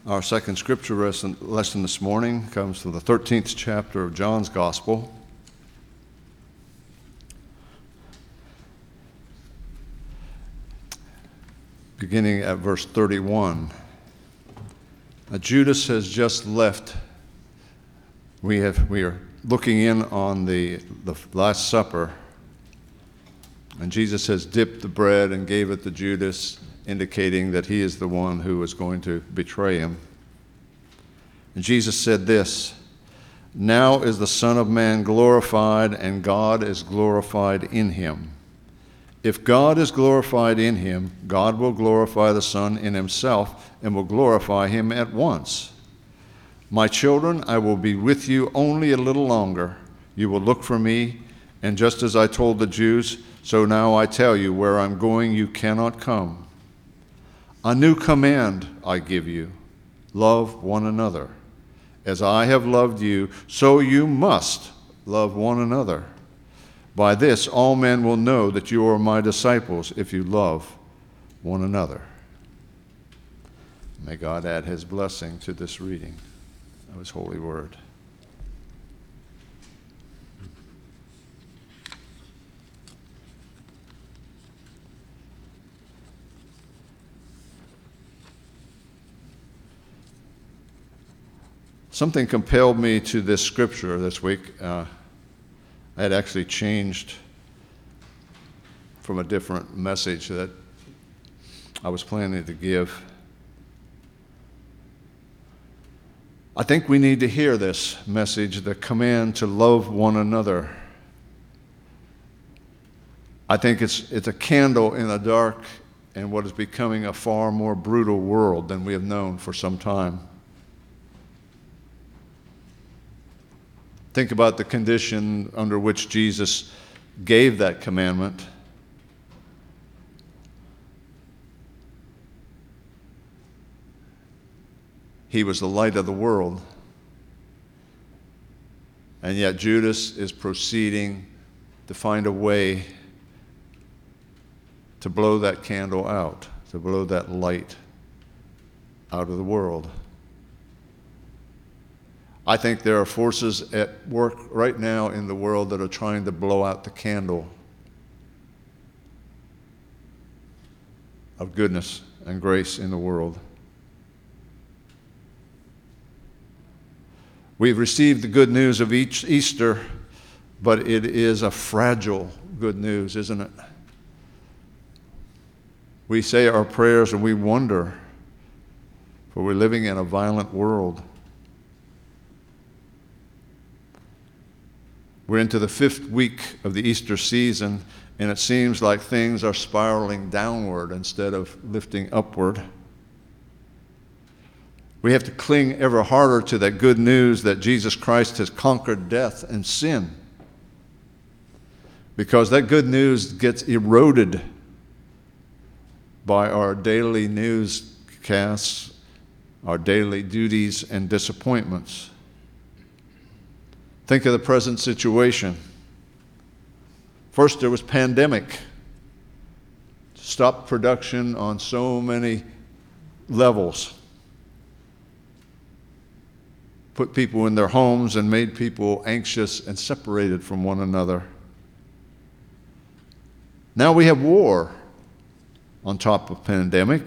Our second scripture lesson this morning comes from the 13th chapter of John's Gospel. Beginning at verse 31. Judas has just left. We are looking in on the Last Supper, and Jesus has dipped the bread and gave it to Judas, indicating that he is the one who is going to betray him. And Jesus said this, "Now is the Son of Man glorified, and God is glorified in him. If God is glorified in him, God will glorify the Son in himself and will glorify him at once. My children, I will be with you only a little longer. You will look for me, and just as I told the Jews, so now I tell you, where I'm going you cannot come. A new command I give you, love one another. As I have loved you, so you must love one another. By this all men will know that you are my disciples if you love one another." May God add his blessing to this reading of his holy word. Something compelled me to this scripture this week. I had actually changed from a different message that I was planning to give. I think we need to hear this message, the command to love one another. I think it's a candle in the dark in what is becoming a far more brutal world than we have known for some time. Think about the condition under which Jesus gave that commandment. He was the light of the world. And yet Judas is proceeding to find a way to blow that candle out, to blow that light out of the world. I think there are forces at work right now in the world that are trying to blow out the candle of goodness and grace in the world. We've received the good news of Easter, but it is a fragile good news, isn't it? We say our prayers and we wonder, for we're living in a violent world. We're into the 5th week of the Easter season, and it seems like things are spiraling downward instead of lifting upward. We have to cling ever harder to that good news that Jesus Christ has conquered death and sin, because that good news gets eroded by our daily newscasts, our daily duties and disappointments. Think of the present situation. First, there was pandemic. Stopped production on so many levels. Put people in their homes and made people anxious and separated from one another. Now we have war on top of pandemic.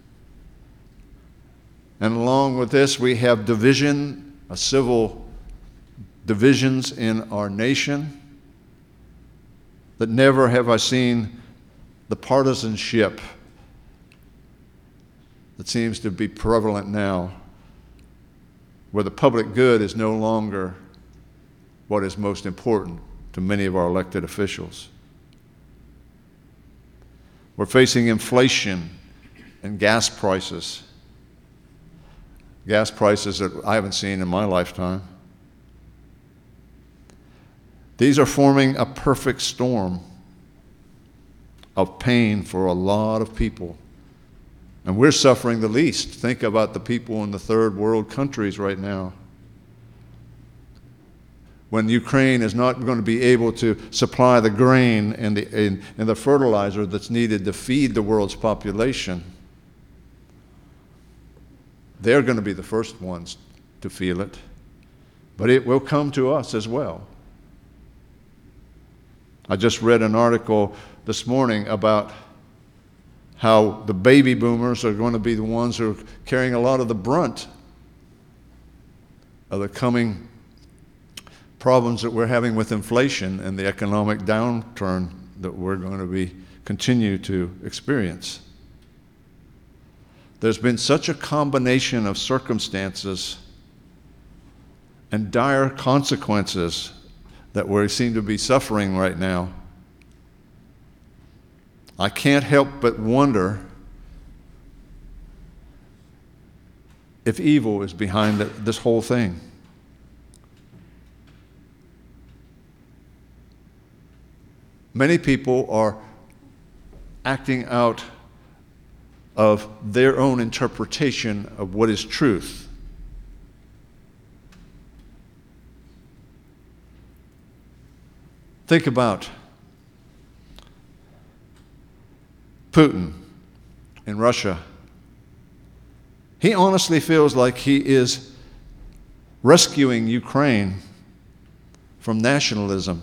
And along with this, we have division, a civil divisions in our nation, that never have I seen the partisanship that seems to be prevalent now, where the public good is no longer what is most important to many of our elected officials. We're facing inflation and gas prices that I haven't seen in my lifetime. These are forming a perfect storm of pain for a lot of people. And we're suffering the least. Think about the people in the third world countries right now. When Ukraine is not going to be able to supply the grain and the fertilizer that's needed to feed the world's population. They're going to be the first ones to feel it, but it will come to us as well. I just read an article this morning about how the baby boomers are going to be the ones who are carrying a lot of the brunt of the coming problems that we're having with inflation and the economic downturn that we're going to continue to experience. There's been such a combination of circumstances and dire consequences that we seem to be suffering right now. I can't help but wonder if evil is behind this whole thing. Many people are acting out of their own interpretation of what is truth. Think about Putin in Russia. He honestly feels like he is rescuing Ukraine from nationalism,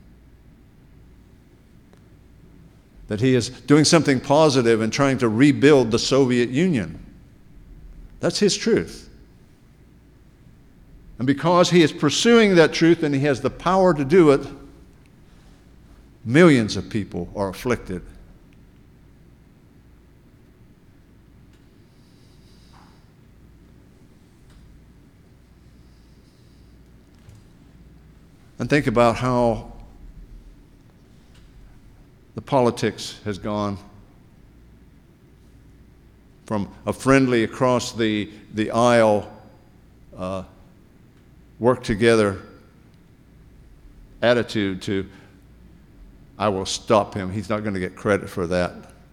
that he is doing something positive and trying to rebuild the Soviet Union. That's his truth. And because he is pursuing that truth and he has the power to do it, millions of people are afflicted. And think about how the politics has gone from a friendly across the aisle, work together attitude to, I will stop him. He's not going to get credit for that.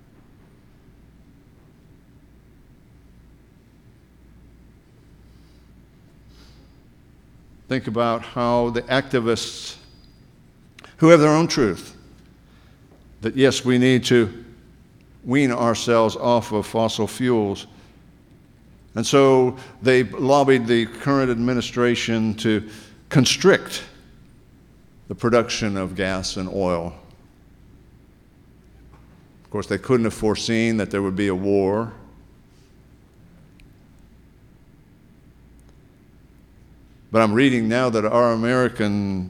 Think about how the activists who have their own truth, that yes, we need to wean ourselves off of fossil fuels. And so they lobbied the current administration to constrict the production of gas and oil. Of course, they couldn't have foreseen that there would be a war. But I'm reading now that our American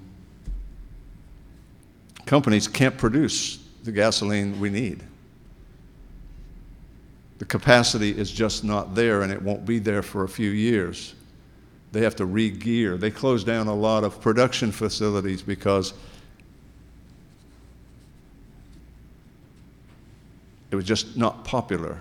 companies can't produce the gasoline we need. The capacity is just not there, and it won't be there for a few years. They have to re-gear. They closed down a lot of production facilities because it was just not popular.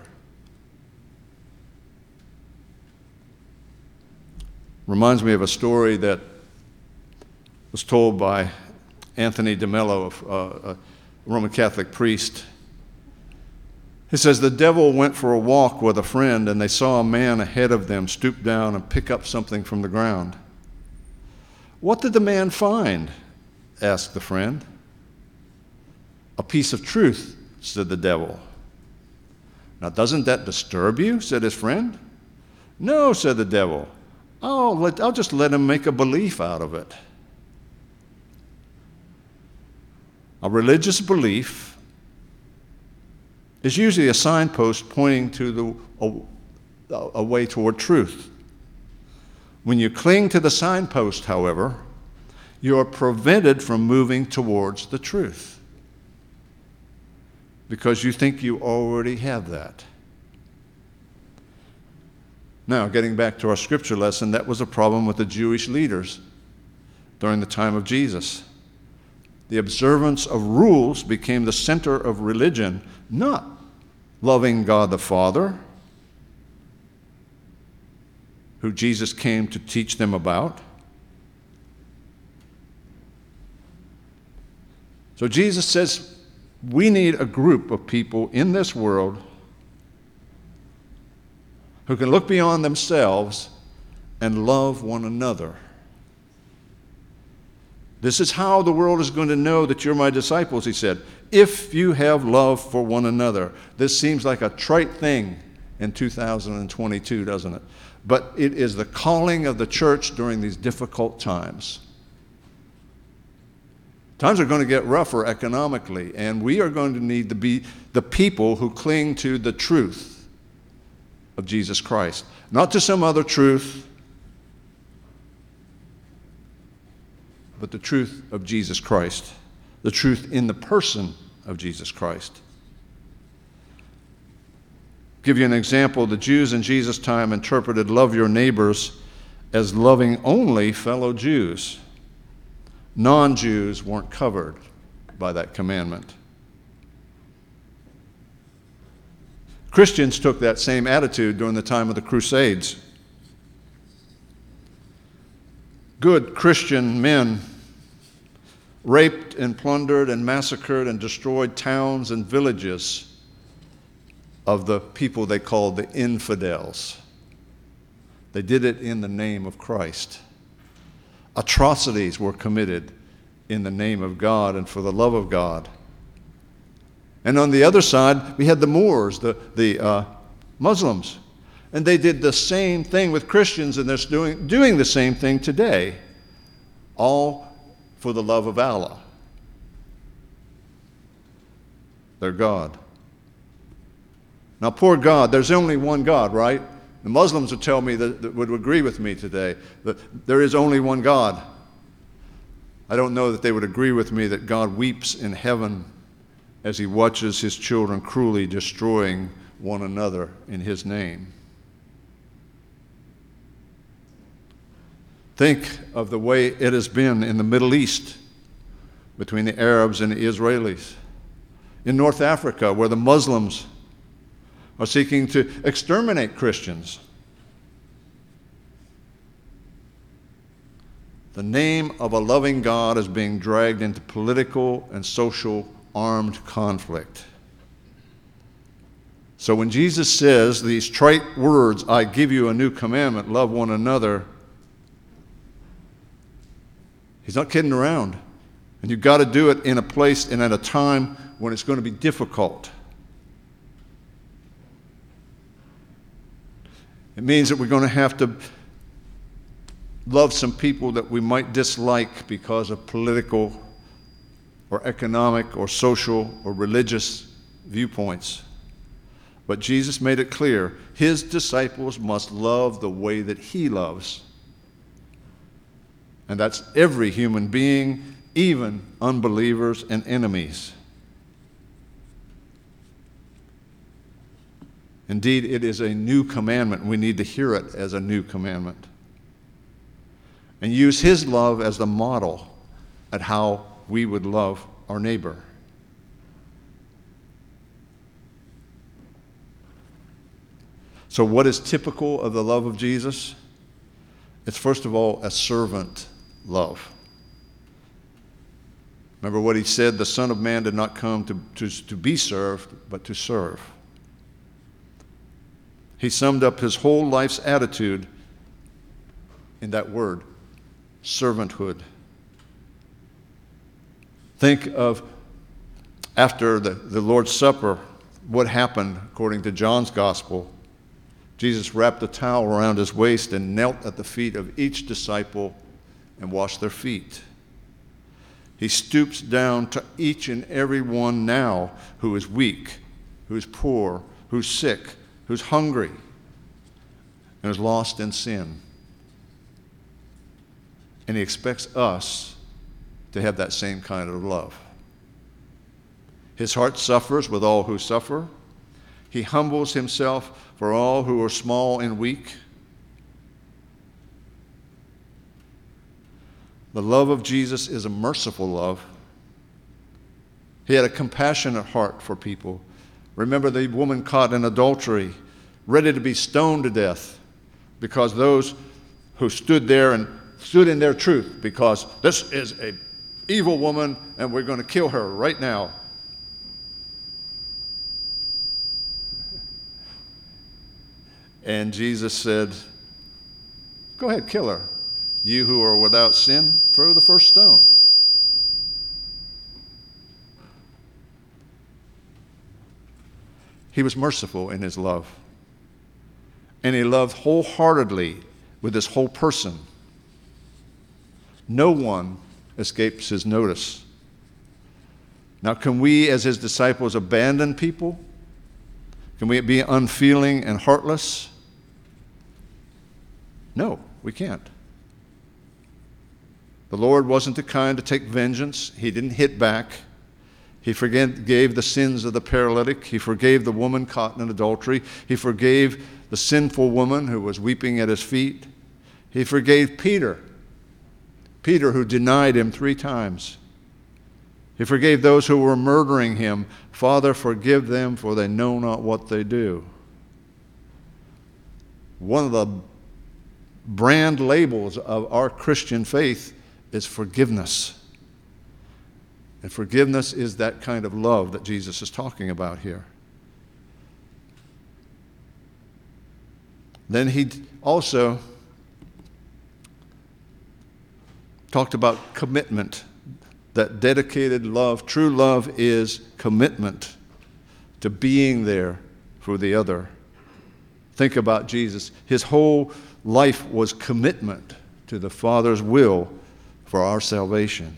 Reminds me of a story that was told by Anthony DeMello, a Roman Catholic priest. He says, the devil went for a walk with a friend, and they saw a man ahead of them stoop down and pick up something from the ground. What did the man find? Asked the friend. A piece of truth, said the devil. Now, doesn't that disturb you? Said his friend. No, said the devil. I'll just let him make a belief out of it. A religious belief is usually a signpost pointing to a way toward truth. When you cling to the signpost, however, you are prevented from moving towards the truth because you think you already have that. Now, getting back to our scripture lesson, that was a problem with the Jewish leaders during the time of Jesus. The observance of rules became the center of religion, not loving God the Father, who Jesus came to teach them about. So Jesus says we need a group of people in this world who can look beyond themselves and love one another. This is how the world is going to know that you're my disciples, he said, if you have love for one another. This seems like a trite thing in 2022, doesn't it? But it is the calling of the church during these difficult times. Times are going to get rougher economically, and we are going to need to be the people who cling to the truth of Jesus Christ. Not to some other truth, but the truth of Jesus Christ. The truth in the person of Jesus Christ. Give you an example. The Jews in Jesus' time interpreted love your neighbors as loving only fellow Jews. Non-Jews weren't covered by that commandment. Christians took that same attitude during the time of the Crusades. Good Christian men raped and plundered and massacred and destroyed towns and villages of the people they called the infidels. They did it in the name of Christ. Atrocities were committed in the name of God and for the love of God. And on the other side, we had the Moors, the Muslims. And they did the same thing with Christians, and they're doing the same thing today, all for the love of Allah, their God. Now, poor God, there's only one God, right? The Muslims would tell me that would agree with me today that there is only one God. I don't know that they would agree with me that God weeps in heaven as he watches his children cruelly destroying one another in his name. Think of the way it has been in the Middle East between the Arabs and the Israelis. In North Africa, where the Muslims are seeking to exterminate Christians. The name of a loving God is being dragged into political and social armed conflict. So when Jesus says these trite words, I give you a new commandment, love one another, he's not kidding around. And you've got to do it in a place and at a time when it's going to be difficult. It means that we're going to have to love some people that we might dislike because of political or economic or social or religious viewpoints. But Jesus made it clear, his disciples must love the way that he loves. And that's every human being, even unbelievers and enemies. Indeed, it is a new commandment. We need to hear it as a new commandment. And use his love as the model at how we would love our neighbor. So what is typical of the love of Jesus? It's first of all a servant love. Remember what he said, the Son of Man did not come to be served, but to serve. He summed up his whole life's attitude in that word, servanthood. Think of after the Lord's Supper, what happened according to John's Gospel. Jesus wrapped a towel around his waist and knelt at the feet of each disciple and washed their feet. He stoops down to each and every one now who is weak, who is poor, who's sick, who's hungry, and is lost in sin. And he expects us to have that same kind of love. His heart suffers with all who suffer. He humbles himself for all who are small and weak. The love of Jesus is a merciful love. He had a compassionate heart for people. Remember the woman caught in adultery, ready to be stoned to death because those who stood there and stood in their truth, because this is an evil woman and we're going to kill her right now. And Jesus said, go ahead, kill her. You who are without sin, throw the first stone. He was merciful in his love. and he loved wholeheartedly with his whole person. No one escapes his notice. Now, can we as his disciples abandon people? Can we be unfeeling and heartless? No, we can't. The Lord wasn't the kind to take vengeance. He didn't hit back. He forgave the sins of the paralytic. He forgave the woman caught in adultery. He forgave the sinful woman who was weeping at his feet. He forgave Peter who denied him 3 times. He forgave those who were murdering him. Father, forgive them, for they know not what they do. One of the brand labels of our Christian faith is forgiveness. And forgiveness is that kind of love that Jesus is talking about here. Then he also talked about commitment, that dedicated love. True love is commitment to being there for the other. Think about Jesus. His whole life was commitment to the Father's will for our salvation.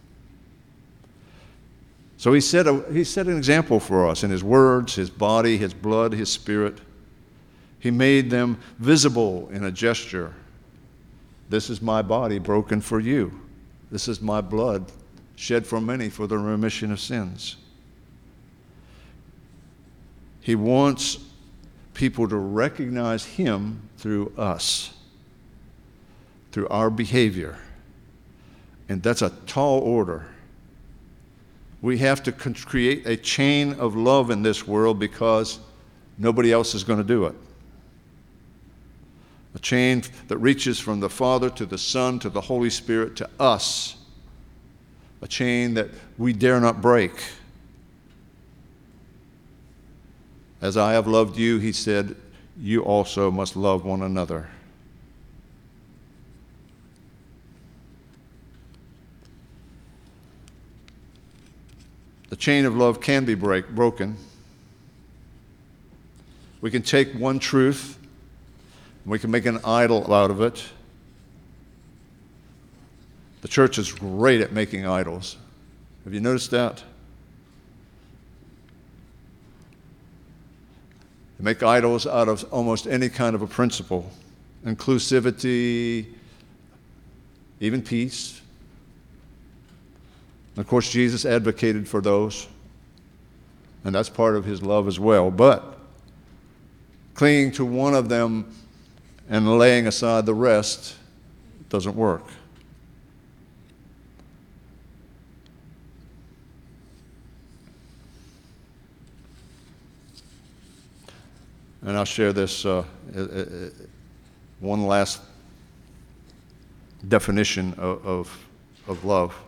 So he set an example for us in his words, his body, his blood, his spirit. He made them visible in a gesture. This is my body broken for you. This is my blood shed for many for the remission of sins. He wants people to recognize him through us, through our behavior. And that's a tall order. We have to create a chain of love in this world because nobody else is going to do it. A chain that reaches from the Father to the Son to the Holy Spirit to us. A chain that we dare not break. As I have loved you, he said, you also must love one another. The chain of love can be broken. We can take one truth, and we can make an idol out of it. The church is great at making idols. Have you noticed that? They make idols out of almost any kind of a principle. Inclusivity, even peace. And of course, Jesus advocated for those, and that's part of his love as well. But clinging to one of them and laying aside the rest doesn't work. And I'll share this one last definition of love.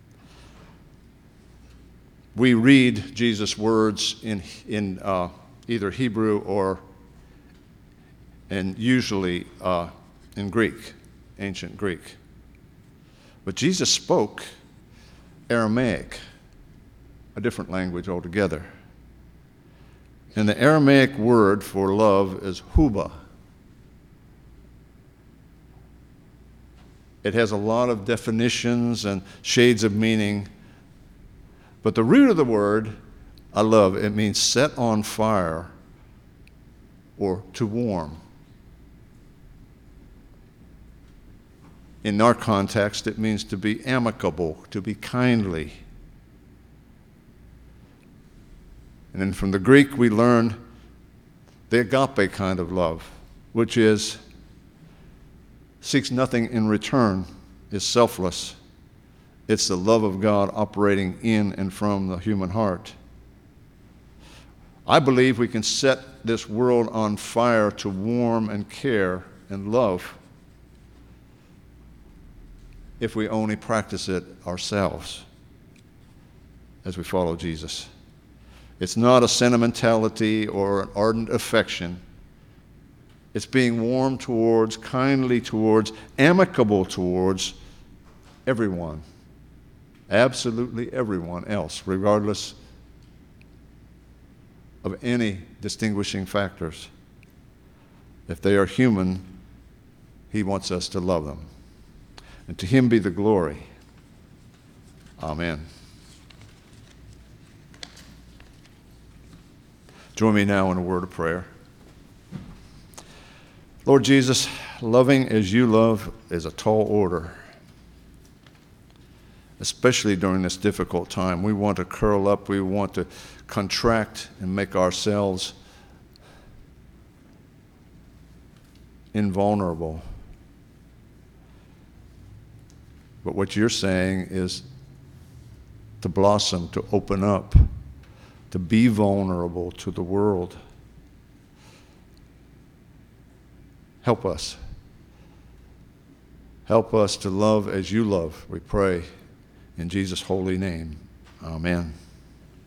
We read Jesus' words in either Hebrew and usually in Greek, ancient Greek. But Jesus spoke Aramaic, a different language altogether. And the Aramaic word for love is huba. It has a lot of definitions and shades of meaning. But the root of the word, I love, it means set on fire or to warm. In our context, it means to be amicable, to be kindly. And then from the Greek, we learn the agape kind of love, which seeks nothing in return, is selfless. It's the love of God operating in and from the human heart. I believe we can set this world on fire to warm and care and love if we only practice it ourselves as we follow Jesus. It's not a sentimentality or an ardent affection. It's being warm towards, kindly towards, amicable towards everyone. Absolutely everyone else, regardless of any distinguishing factors. If they are human, he wants us to love them. And to him be the glory. Amen. Join me now in a word of prayer. Lord Jesus, loving as you love is a tall order, especially during this difficult time. We want to curl up, we want to contract and make ourselves invulnerable. But what you're saying is to blossom, to open up, to be vulnerable to the world. Help us. Help us to love as you love, we pray. In Jesus' holy name, amen.